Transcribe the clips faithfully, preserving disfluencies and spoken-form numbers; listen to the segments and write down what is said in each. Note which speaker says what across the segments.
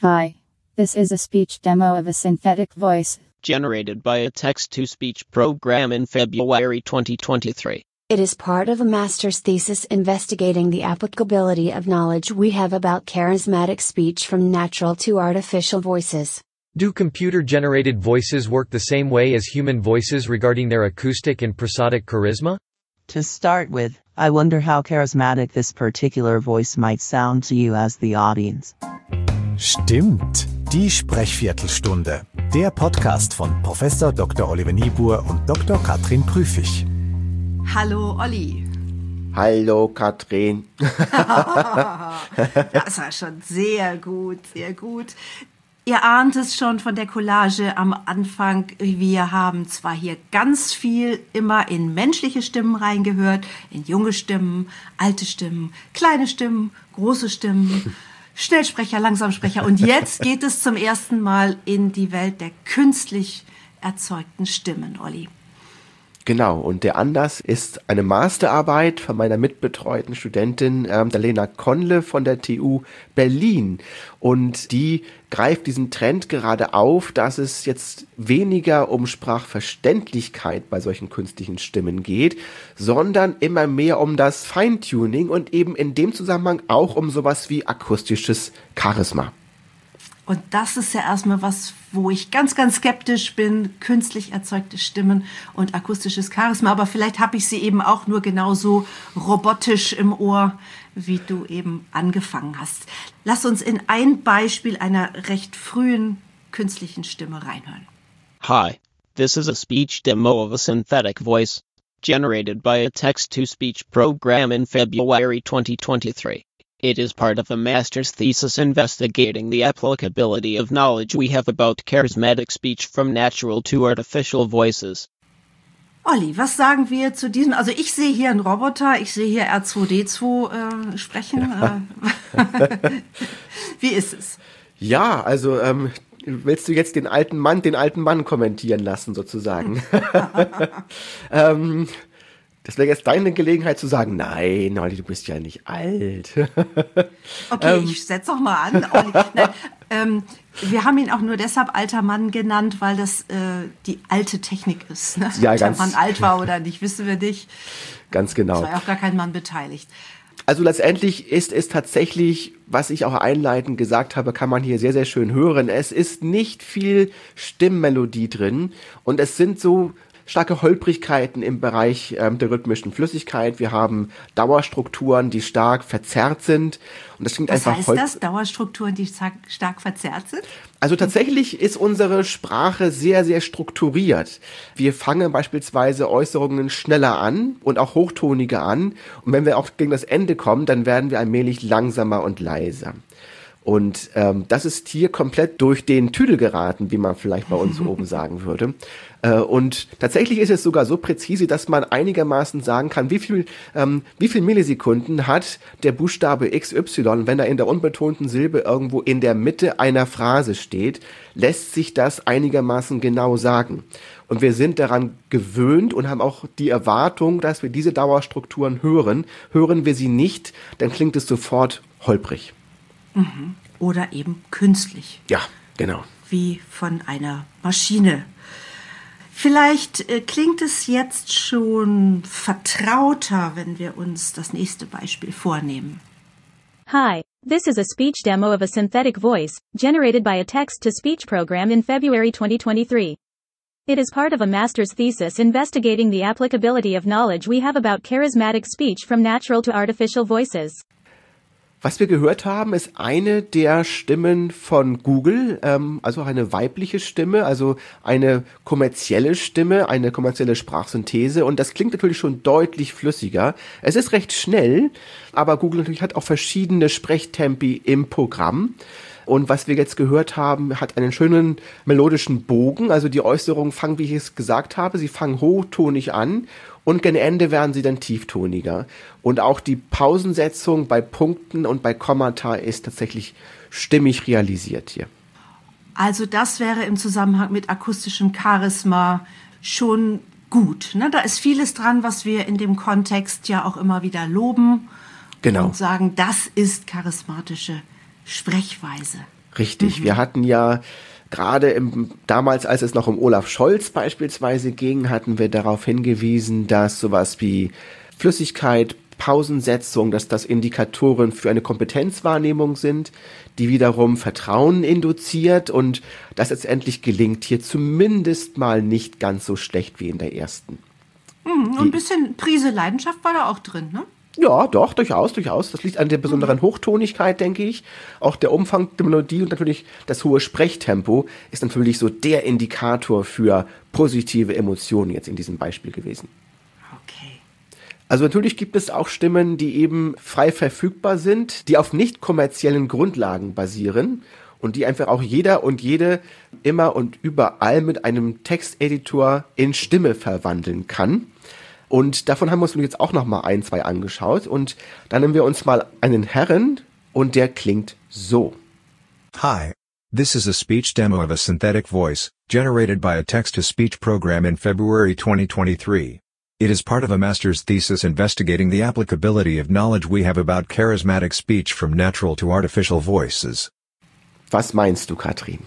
Speaker 1: Hi. This is a speech demo of a synthetic voice
Speaker 2: generated by a text-to-speech program in February twenty twenty-three.
Speaker 3: It is part of a master's thesis investigating the applicability of knowledge we have about charismatic speech from natural to artificial voices.
Speaker 4: Do computer-generated voices work the same way as human voices regarding their acoustic and prosodic charisma?
Speaker 5: To start with, I wonder how charismatic this particular voice might sound to you as the audience.
Speaker 6: Stimmt, die Sprechviertelstunde. Der Podcast von Professor Doktor Oliver Niebuhr und Doktor Katrin Prüfig.
Speaker 7: Hallo Olli.
Speaker 8: Hallo Katrin.
Speaker 7: Das war schon sehr gut, sehr gut. Ihr ahnt es schon von der Collage am Anfang. Wir haben zwar hier ganz viel immer in menschliche Stimmen reingehört, in junge Stimmen, alte Stimmen, kleine Stimmen, große Stimmen, Schnellsprecher, Langsamsprecher. Und jetzt geht es zum ersten Mal in die Welt der künstlich erzeugten Stimmen, Olli.
Speaker 8: Genau, und der Anlass ist eine Masterarbeit von meiner mitbetreuten Studentin, ähm, der Lena Konle von der T U Berlin. Und die greift diesen Trend gerade auf, dass es jetzt weniger um Sprachverständlichkeit bei solchen künstlichen Stimmen geht, sondern immer mehr um das Feintuning und eben in dem Zusammenhang auch um sowas wie akustisches Charisma.
Speaker 7: Und das ist ja erstmal was, wo ich ganz, ganz skeptisch bin, künstlich erzeugte Stimmen und akustisches Charisma. Aber vielleicht habe ich sie eben auch nur genauso robotisch im Ohr, wie du eben angefangen hast. Lass uns in ein Beispiel einer recht frühen künstlichen Stimme reinhören.
Speaker 2: Hi, this is a speech demo of a synthetic voice, generated by a text-to-speech program in February twenty twenty-three. It is part of a master's thesis investigating the applicability of knowledge we have about charismatic speech from natural to artificial voices.
Speaker 7: Olli, was sagen wir zu diesem? Also ich sehe hier einen Roboter, ich sehe hier R zwei D zwei äh, sprechen. Ja. Wie ist es?
Speaker 8: Ja, also ähm, willst du jetzt den alten Mann, den alten Mann kommentieren lassen sozusagen? ähm... Das wäre jetzt deine Gelegenheit zu sagen, nein, Olli, du bist ja nicht alt.
Speaker 7: Okay, ähm. ich setz doch mal an, Olli. Nein, ähm, wir haben ihn auch nur deshalb alter Mann genannt, weil das äh, die alte Technik ist. Ne?
Speaker 8: Ja,
Speaker 7: Ob
Speaker 8: ganz,
Speaker 7: der Mann alt war oder nicht, wissen wir nicht.
Speaker 8: Ganz genau.
Speaker 7: Es war ja auch gar kein Mann beteiligt.
Speaker 8: Also letztendlich ist es tatsächlich, was ich auch einleitend gesagt habe, kann man hier sehr, sehr schön hören. Es ist nicht viel Stimmmelodie drin und es sind so starke Holprigkeiten im Bereich ähm, der rhythmischen Flüssigkeit. Wir haben Dauerstrukturen, die stark verzerrt sind. Und das klingt
Speaker 7: Was
Speaker 8: einfach
Speaker 7: heißt das? Dauerstrukturen, die stark, stark verzerrt sind?
Speaker 8: Also tatsächlich ist unsere Sprache sehr, sehr strukturiert. Wir fangen beispielsweise Äußerungen schneller an und auch hochtoniger an. Und wenn wir auch gegen das Ende kommen, dann werden wir allmählich langsamer und leiser. Und ähm, das ist hier komplett durch den Tüdel geraten, wie man vielleicht bei uns oben sagen würde. Äh, und tatsächlich ist es sogar so präzise, dass man einigermaßen sagen kann, wie viel, ähm, wie viel Millisekunden hat der Buchstabe X Y, wenn er in der unbetonten Silbe irgendwo in der Mitte einer Phrase steht, lässt sich das einigermaßen genau sagen. Und wir sind daran gewöhnt und haben auch die Erwartung, dass wir diese Dauerstrukturen hören. Hören wir sie nicht, dann klingt es sofort holprig.
Speaker 7: Oder eben künstlich.
Speaker 8: Ja, genau.
Speaker 7: Wie von einer Maschine. Vielleicht äh, klingt es jetzt schon vertrauter, wenn wir uns das nächste Beispiel vornehmen.
Speaker 9: Hi, this is a speech demo of a synthetic voice, generated by a text-to-speech program in February twenty twenty-three. It is part of a master's thesis investigating the applicability of knowledge we have about charismatic speech from natural to artificial voices.
Speaker 8: Was wir gehört haben, ist eine der Stimmen von Google, ähm, also eine weibliche Stimme, also eine kommerzielle Stimme, eine kommerzielle Sprachsynthese, und das klingt natürlich schon deutlich flüssiger. Es ist recht schnell, aber Google natürlich hat auch verschiedene Sprechtempi im Programm. Und was wir jetzt gehört haben, hat einen schönen melodischen Bogen. Also die Äußerungen fangen, wie ich es gesagt habe, sie fangen hochtonig an und gegen Ende werden sie dann tieftoniger. Und auch die Pausensetzung bei Punkten und bei Kommata ist tatsächlich stimmig realisiert hier.
Speaker 7: Also das wäre im Zusammenhang mit akustischem Charisma schon gut. Ne? Da ist vieles dran, was wir in dem Kontext ja auch immer wieder loben.
Speaker 8: Genau.
Speaker 7: Und sagen, das ist charismatische Sprechweise.
Speaker 8: Richtig, mhm. wir hatten ja gerade im, damals, als es noch um Olaf Scholz beispielsweise ging, hatten wir darauf hingewiesen, dass sowas wie Flüssigkeit, Pausensetzung, dass das Indikatoren für eine Kompetenzwahrnehmung sind, die wiederum Vertrauen induziert und das letztendlich gelingt hier zumindest mal nicht ganz so schlecht wie in der ersten.
Speaker 7: Mhm, und ein bisschen Prise Leidenschaft war da auch drin, ne?
Speaker 8: Ja, doch, durchaus, durchaus. Das liegt an der besonderen Hochtonigkeit, denke ich. Auch der Umfang der Melodie und natürlich das hohe Sprechtempo ist natürlich so der Indikator für positive Emotionen jetzt in diesem Beispiel gewesen.
Speaker 7: Okay.
Speaker 8: Also natürlich gibt es auch Stimmen, die eben frei verfügbar sind, die auf nicht kommerziellen Grundlagen basieren und die einfach auch jeder und jede immer und überall mit einem Texteditor in Stimme verwandeln kann. Und davon haben wir uns jetzt auch noch mal ein, zwei angeschaut. Und dann nehmen wir uns mal einen Herren und der klingt so.
Speaker 10: Hi, this is a speech demo of a synthetic voice, generated by a text-to-speech program in February twenty twenty-three. It is part of a master's thesis investigating the applicability of knowledge we have about charismatic speech from natural to artificial voices.
Speaker 8: Was meinst du, Katrin?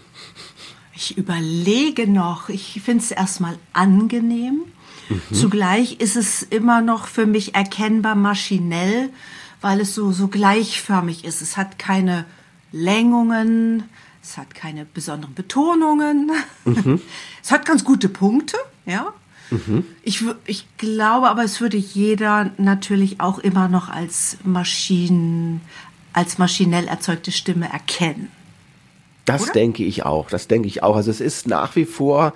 Speaker 7: Ich überlege noch. Ich finde es erstmal angenehm. Mhm. Zugleich ist es immer noch für mich erkennbar maschinell, weil es so, so gleichförmig ist. Es hat keine Längungen, es hat keine besonderen Betonungen. Mhm. Es hat ganz gute Punkte, ja. Mhm. Ich, ich glaube aber, es würde jeder natürlich auch immer noch als Maschinen, als maschinell erzeugte Stimme erkennen.
Speaker 8: Das Oder? denke ich auch, das denke ich auch. Also es ist nach wie vor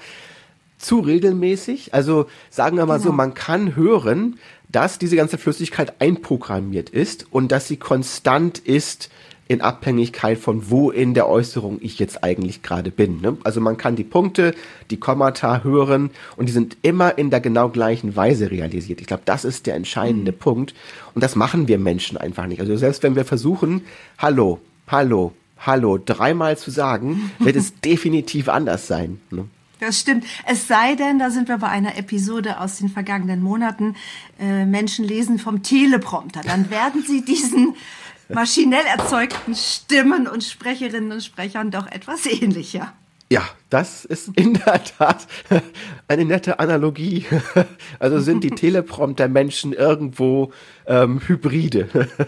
Speaker 8: zu regelmäßig. Also sagen wir mal genau. so, man kann hören, dass diese ganze Flüssigkeit einprogrammiert ist und dass sie konstant ist in Abhängigkeit von wo in der Äußerung ich jetzt eigentlich gerade bin. Ne? Also man kann die Punkte, die Kommata hören und die sind immer in der genau gleichen Weise realisiert. Ich glaube, das ist der entscheidende mhm. Punkt und das machen wir Menschen einfach nicht. Also selbst wenn wir versuchen, hallo, hallo, hallo dreimal zu sagen, wird es definitiv anders sein. Ne?
Speaker 7: Das stimmt. Es sei denn, da sind wir bei einer Episode aus den vergangenen Monaten, äh, Menschen lesen vom Teleprompter. Dann werden sie diesen maschinell erzeugten Stimmen und Sprecherinnen und Sprechern doch etwas ähnlicher.
Speaker 8: Ja, das ist in der Tat eine nette Analogie. Also sind die Teleprompter-Menschen irgendwo ähm, Hybride.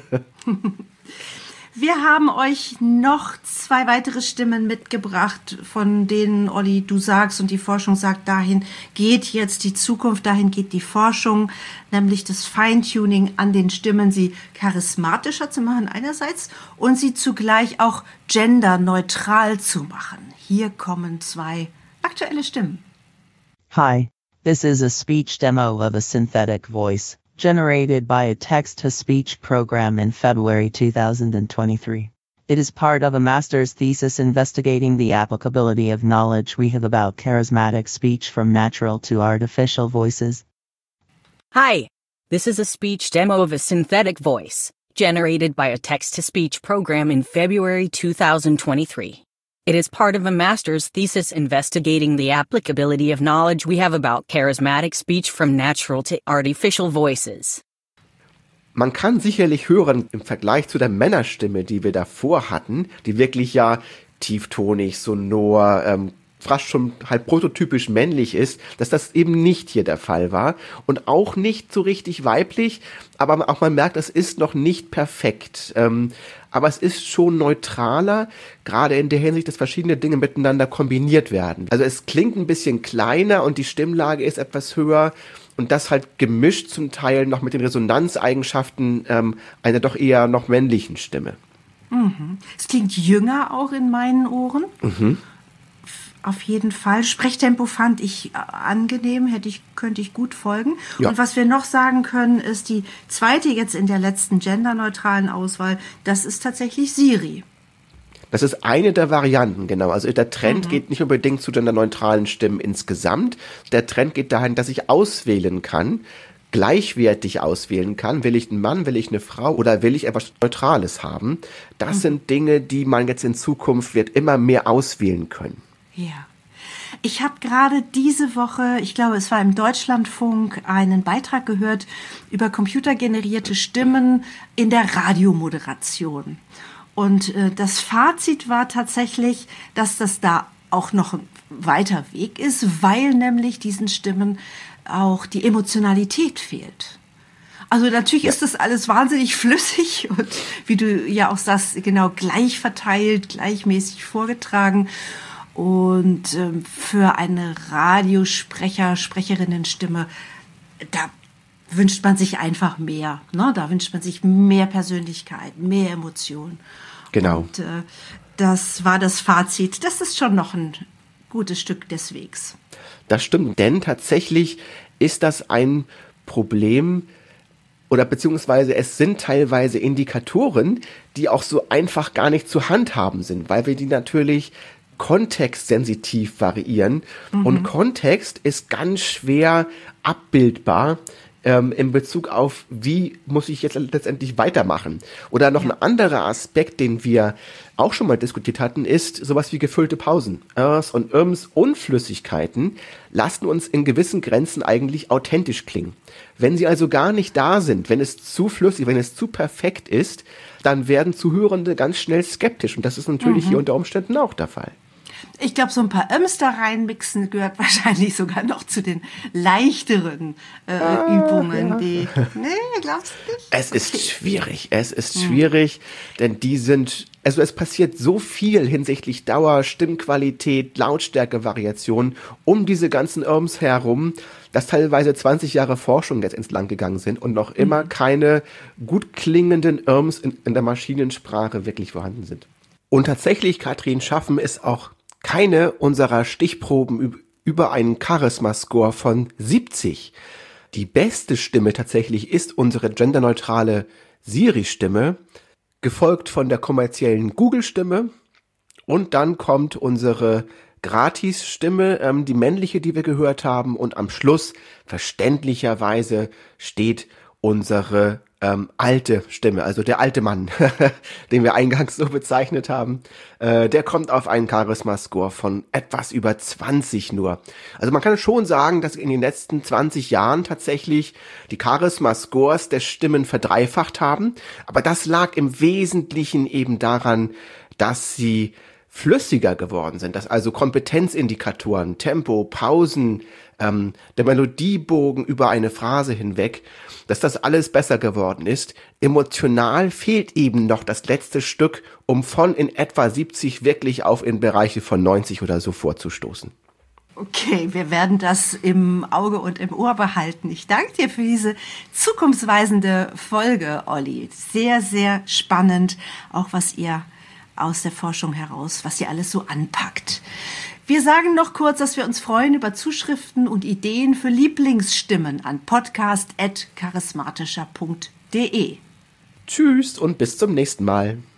Speaker 7: Wir haben euch noch zwei weitere Stimmen mitgebracht, von denen, Olli, du sagst und die Forschung sagt, dahin geht jetzt die Zukunft, dahin geht die Forschung, nämlich das Feintuning an den Stimmen, sie charismatischer zu machen einerseits und sie zugleich auch genderneutral zu machen. Hier kommen zwei aktuelle Stimmen.
Speaker 5: Hi, this is a speech demo of a synthetic voice, generated by a text-to-speech program in February two thousand twenty-three. It is part of a master's thesis investigating the applicability of knowledge we have about charismatic speech from natural to artificial voices.
Speaker 11: Hi, this is a speech demo of a synthetic voice, generated by a text-to-speech program in February two thousand twenty-three. It is part of a master's thesis investigating the applicability of knowledge we have about charismatic speech from natural to artificial voices.
Speaker 8: Man kann sicherlich hören, im Vergleich zu der Männerstimme, die wir davor hatten, die wirklich ja tieftonig, sonor, ähm, fast schon halt prototypisch männlich ist, dass das eben nicht hier der Fall war und auch nicht so richtig weiblich, aber auch man merkt, es ist noch nicht perfekt. Ähm, aber es ist schon neutraler, gerade in der Hinsicht, dass verschiedene Dinge miteinander kombiniert werden. Also es klingt ein bisschen kleiner und die Stimmlage ist etwas höher und das halt gemischt zum Teil noch mit den Resonanzeigenschaften ähm, einer doch eher noch männlichen Stimme.
Speaker 7: Mhm. Es klingt jünger auch in meinen Ohren. Mhm. Auf jeden Fall. Sprechtempo fand ich angenehm, hätte ich, könnte ich gut folgen. Ja. Und was wir noch sagen können, ist die zweite jetzt in der letzten genderneutralen Auswahl, das ist tatsächlich Siri.
Speaker 8: Das ist eine der Varianten, genau. Also der Trend mhm. geht nicht unbedingt zu genderneutralen Stimmen insgesamt. Der Trend geht dahin, dass ich auswählen kann, gleichwertig auswählen kann. Will ich einen Mann, will ich eine Frau oder will ich etwas Neutrales haben? Das mhm. sind Dinge, die man jetzt in Zukunft wird immer mehr auswählen können.
Speaker 7: Ja. Ich habe gerade diese Woche, ich glaube, es war im Deutschlandfunk, einen Beitrag gehört über computergenerierte Stimmen in der Radiomoderation. Und äh, das Fazit war tatsächlich, dass das da auch noch ein weiter Weg ist, weil nämlich diesen Stimmen auch die Emotionalität fehlt. Also natürlich ja. ist das alles wahnsinnig flüssig und wie du ja auch sagst, genau gleich verteilt, gleichmäßig vorgetragen. Und ähm, für eine Radiosprecher, Sprecherinnenstimme, da wünscht man sich einfach mehr. Ne? Da wünscht man sich mehr Persönlichkeit, mehr Emotion.
Speaker 8: Genau.
Speaker 7: Und äh, das war das Fazit. Das ist schon noch ein gutes Stück des Wegs.
Speaker 8: Das stimmt, denn tatsächlich ist das ein Problem, oder beziehungsweise es sind teilweise Indikatoren, die auch so einfach gar nicht zu handhaben sind, weil wir die natürlich kontextsensitiv variieren. Mhm. Und Kontext ist ganz schwer abbildbar ähm, in Bezug auf, wie muss ich jetzt letztendlich weitermachen. Oder noch ja. ein anderer Aspekt, den wir auch schon mal diskutiert hatten, ist sowas wie gefüllte Pausen. Ers und Irms und Flüssigkeiten lassen uns in gewissen Grenzen eigentlich authentisch klingen. Wenn sie also gar nicht da sind, wenn es zu flüssig, wenn es zu perfekt ist, dann werden Zuhörende ganz schnell skeptisch. Und das ist natürlich mhm. hier unter Umständen auch der Fall.
Speaker 7: Ich glaube, so ein paar Öms da reinmixen gehört wahrscheinlich sogar noch zu den leichteren äh, ah, Übungen. Ja. Die, nee, glaubst du nicht?
Speaker 8: Es okay. ist schwierig, es ist schwierig, mhm. denn die sind, also es passiert so viel hinsichtlich Dauer, Stimmqualität, Lautstärke-Variation um diese ganzen Irms herum, dass teilweise zwanzig Jahre Forschung jetzt ins Land gegangen sind und noch immer mhm. keine gut klingenden Irms in, in der Maschinensprache wirklich vorhanden sind. Und tatsächlich, Katrin, schaffen es auch keine unserer Stichproben über einen Charisma-Score von siebzig. Die beste Stimme tatsächlich ist unsere genderneutrale Siri-Stimme, gefolgt von der kommerziellen Google-Stimme, und dann kommt unsere Gratis-Stimme, ähm, die männliche, die wir gehört haben, und am Schluss verständlicherweise steht unsere ähm, alte Stimme, also der alte Mann, den wir eingangs so bezeichnet haben, äh, der kommt auf einen Charisma-Score von etwas über zwanzig nur. Also man kann schon sagen, dass in den letzten zwanzig Jahren tatsächlich die Charisma-Scores der Stimmen verdreifacht haben, aber das lag im Wesentlichen eben daran, dass sie flüssiger geworden sind, dass also Kompetenzindikatoren, Tempo, Pausen, ähm, der Melodiebogen über eine Phrase hinweg, dass das alles besser geworden ist. Emotional fehlt eben noch das letzte Stück, um von in etwa siebzig wirklich auf in Bereiche von neunzig oder so vorzustoßen.
Speaker 7: Okay, wir werden das im Auge und im Ohr behalten. Ich danke dir für diese zukunftsweisende Folge, Olli. Sehr, sehr spannend, auch was ihr aus der Forschung heraus, was ihr alles so anpackt. Wir sagen noch kurz, dass wir uns freuen über Zuschriften und Ideen für Lieblingsstimmen an podcast at charismatischer punkt de.
Speaker 8: Tschüss und bis zum nächsten Mal.